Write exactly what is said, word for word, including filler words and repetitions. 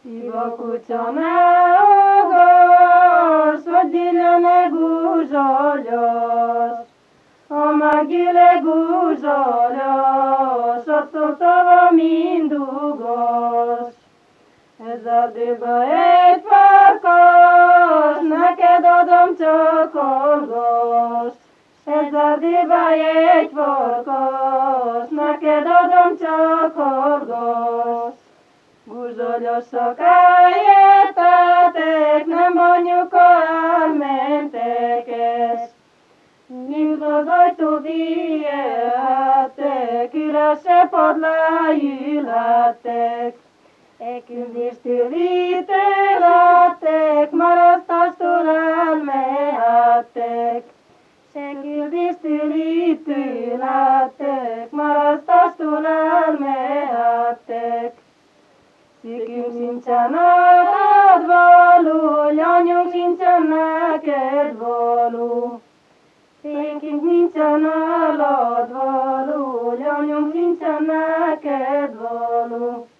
Iba kutya ne ogars, vagy dile ne gúzsoljas, a megile gúzsoljas, a szotava mindugos. Ez a dőbe egy farkas, neked adom csak hallgass. Ez a dőbe egy farkas, neked adom csak hallgass. Gúzsoljasszak eljöttetek, nem anyuka elmentek ezt. Nyílt az ajtó vijeltek, üresre padlá ülhettek. Elküldéstől ítélhettek, marasztástól elmehettek. Elküldéstől ítélhettek, marasztástól elmehettek. Székünk sincsen neked való, lányunk sincsen neked való. Székünk nincsen nálad való, lányunk sincsen neked való.